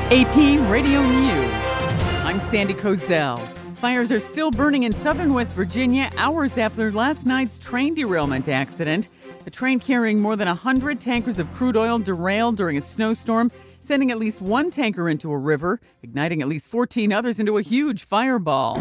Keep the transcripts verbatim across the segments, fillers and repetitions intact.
A P Radio News. I'm Sandy Kozel. Fires are still burning in southern West Virginia hours after last night's train derailment accident. A train carrying more than one hundred tankers of crude oil derailed during a snowstorm, sending at least one tanker into a river, igniting at least fourteen others into a huge fireball.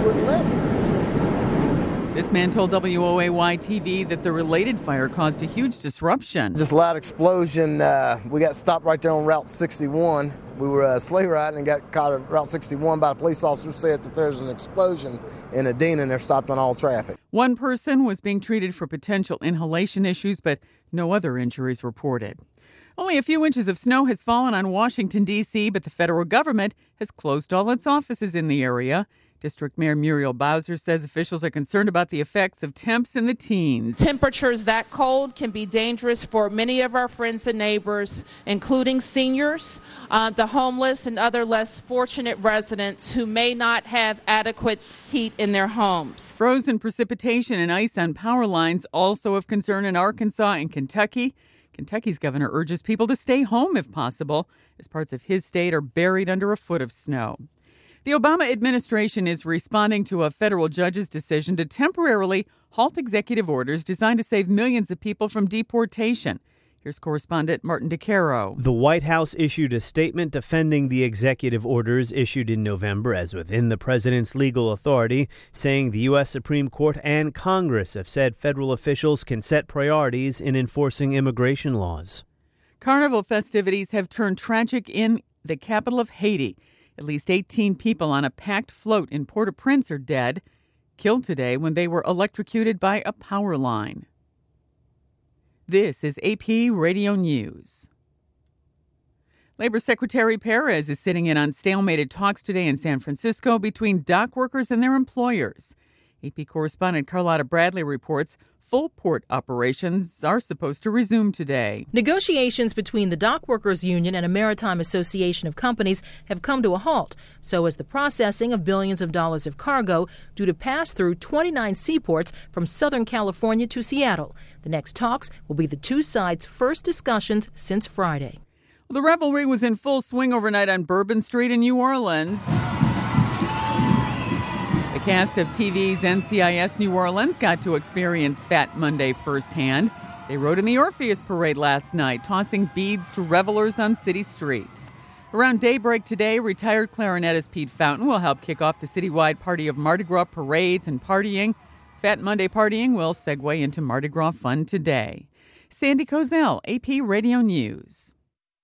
This man told W O A Y T V that the related fire caused a huge disruption. Just a loud explosion. Uh, we got stopped right there on Route sixty-one. We were uh, sleigh riding and got caught at Route sixty-one by a police officer who said that there's an explosion in Adena and they're stopped on all traffic. One person was being treated for potential inhalation issues, but no other injuries reported. Only a few inches of snow has fallen on Washington, D C, but the federal government has closed all its offices in the area. District Mayor Muriel Bowser says officials are concerned about the effects of temps in the teens. Temperatures that cold can be dangerous for many of our friends and neighbors, including seniors, uh, the homeless, and other less fortunate residents who may not have adequate heat in their homes. Frozen precipitation and ice on power lines also of concern in Arkansas and Kentucky. Kentucky's governor urges people to stay home if possible, as parts of his state are buried under a foot of snow. The Obama administration is responding to a federal judge's decision to temporarily halt executive orders designed to save millions of people from deportation. Here's correspondent Martin DeCaro. The White House issued a statement defending the executive orders issued in November as within the president's legal authority, saying the U S Supreme Court and Congress have said federal officials can set priorities in enforcing immigration laws. Carnival festivities have turned tragic in the capital of Haiti. At least eighteen people on a packed float in Port-au-Prince are dead, killed today when they were electrocuted by a power line. This is A P Radio News. Labor Secretary Perez is sitting in on stalemated talks today in San Francisco between dock workers and their employers. A P correspondent Carlotta Bradley reports full port operations are supposed to resume today. Negotiations between the Dock Workers Union and a maritime association of companies have come to a halt. So has the processing of billions of dollars of cargo due to pass through twenty-nine seaports from Southern California to Seattle. The next talks will be the two sides' first discussions since Friday. Well, the revelry was in full swing overnight on Bourbon Street in New Orleans. The cast of T V's N C I S New Orleans got to experience Fat Monday firsthand. They rode in the Orpheus Parade last night, tossing beads to revelers on city streets. Around daybreak today, retired clarinetist Pete Fountain will help kick off the citywide party of Mardi Gras parades and partying. Fat Monday partying will segue into Mardi Gras fun today. Sandy Kozel, A P Radio News.